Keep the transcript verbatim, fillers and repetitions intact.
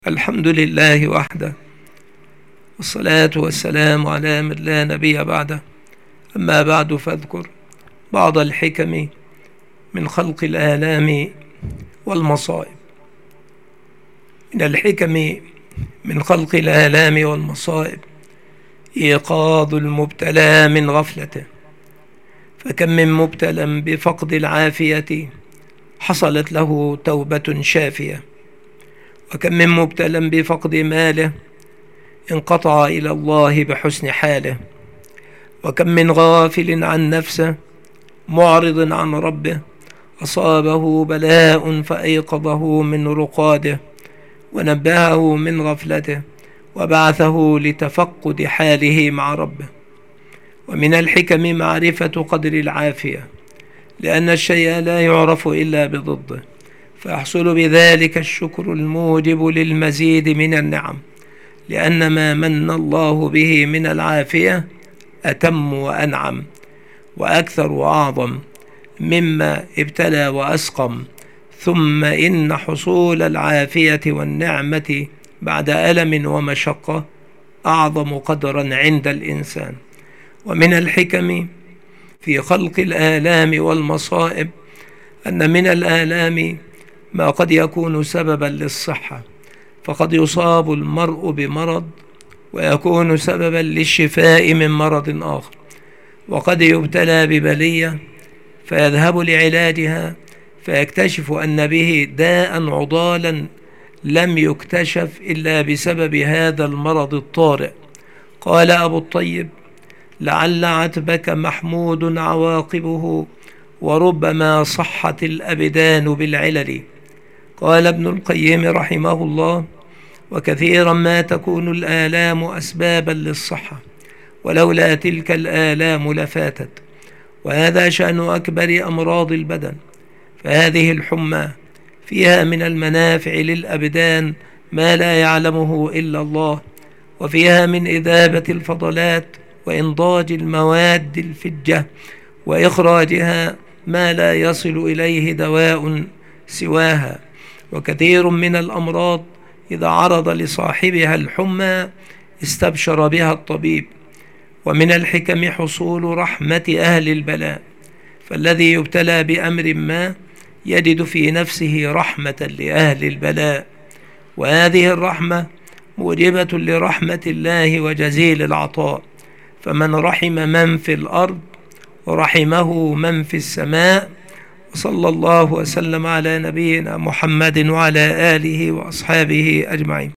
الحمد لله وحده، والصلاة والسلام على من لا نبي بعده. أما بعد، فاذكر بعض الحكم من خلق الآلام والمصائب. من الحكم من خلق الآلام والمصائب إيقاظ المبتلى من غفلته، فكم من مبتلى بفقد العافية حصلت له توبة شافية، وكم من مبتلى بفقد ماله انقطع إلى الله بحسن حاله، وكم من غافل عن نفسه معرض عن ربه أصابه بلاء فأيقظه من رقاده ونبهه من غفلته وبعثه لتفقد حاله مع ربه. ومن الحكم معرفة قدر العافية، لأن الشيء لا يعرف إلا بضده، فيحصل بذلك الشكر الموجب للمزيد من النعم، لأن ما من الله به من العافية أتم وأنعم وأكثر وأعظم مما ابتلى وأسقم. ثم إن حصول العافية والنعمة بعد ألم ومشقة أعظم قدرا عند الإنسان. ومن الحكم في خلق الآلام والمصائب أن من الآلام ما قد يكون سببا للصحة، فقد يصاب المرء بمرض ويكون سببا للشفاء من مرض آخر، وقد يبتلى ببلية فيذهب لعلاجها فيكتشف أن به داء عضالا لم يكتشف إلا بسبب هذا المرض الطارئ. قال أبو الطيب: لعل عتبك محمود عواقبه، وربما صحت الأبدان بالعلل. قال ابن القيم رحمه الله: وكثيرا ما تكون الآلام أسبابا للصحة، ولولا تلك الآلام لفاتت. وهذا شأن أكبر أمراض البدن، فهذه الحمى فيها من المنافع للأبدان ما لا يعلمه إلا الله، وفيها من إذابة الفضلات وإنضاج المواد الفجة وإخراجها ما لا يصل إليه دواء سواها. وكثير من الأمراض إذا عرض لصاحبها الحمى استبشر بها الطبيب. ومن الحكم حصول رحمة أهل البلاء، فالذي يبتلى بأمر ما يجد في نفسه رحمة لأهل البلاء، وهذه الرحمة موجبة لرحمة الله وجزيل العطاء. فمن رحم من في الأرض رحمه من في السماء. وصلى الله وسلم على نبينا محمد وعلى آله وأصحابه أجمعين.